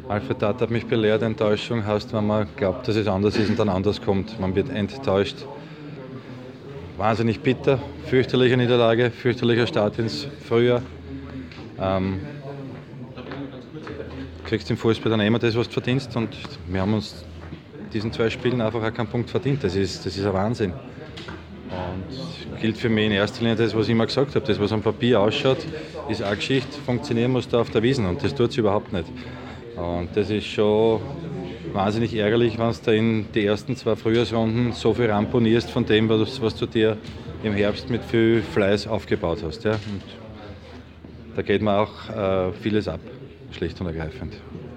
Alfred Tat hat mich belehrt, Enttäuschung heißt, wenn man glaubt, dass es anders ist und dann anders kommt. Man wird enttäuscht. Wahnsinnig bitter, fürchterliche Niederlage, fürchterlicher Start ins Frühjahr. Kriegst im Fußball dann immer das, was du verdienst, und wir haben uns diesen 2 Spielen einfach auch keinen Punkt verdient. Das ist ein Wahnsinn. Und gilt für mich in erster Linie das, was ich immer gesagt habe. Das, was am Papier ausschaut, ist eine Geschichte, funktionieren muss da auf der Wiesn, und das tut es überhaupt nicht. Und das ist schon wahnsinnig ärgerlich, wenn du da in die ersten 2 Frühjahrsrunden so viel ramponierst von dem, was du dir im Herbst mit viel Fleiß aufgebaut hast. Ja? Und da geht mir auch vieles ab, schlicht und ergreifend.